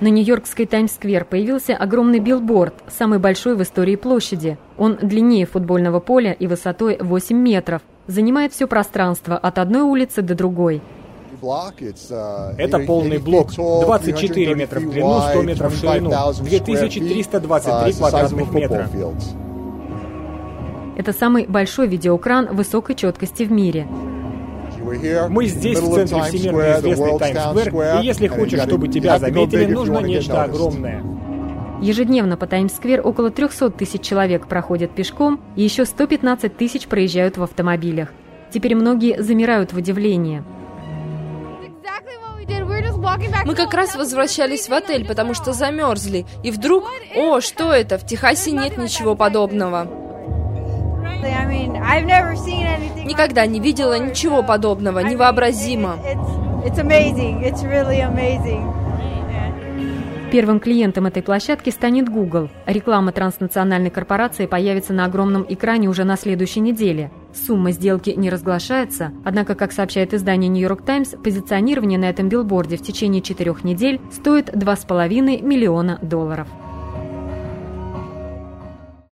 На нью-йоркской Таймс-сквер появился огромный билборд, самый большой в истории площади. Он длиннее футбольного поля и высотой 8 метров. Занимает все пространство от одной улицы до другой. Это полный блок, 24 метра в длину, 100 метров в ширину, 2323 квадратных метра. Это самый большой видеоэкран высокой четкости в мире. Мы здесь, в центре всемирно известной Таймс-сквер, и если хочешь, чтобы тебя заметили, нужно нечто огромное. Ежедневно по Таймс-сквер около 300 тысяч человек проходят пешком, и еще 115 тысяч проезжают в автомобилях. Теперь многие замирают в удивлении. Мы как раз возвращались в отель, потому что замерзли. И вдруг, о, что это? В Техасе нет ничего подобного. Никогда не видела ничего подобного, невообразимо. Первым клиентом этой площадки станет Google. Реклама транснациональной корпорации появится на огромном экране уже на следующей неделе. Сумма сделки не разглашается, однако, как сообщает издание New York Times, позиционирование на этом билборде в течение 4 недель стоит $2,5 миллиона.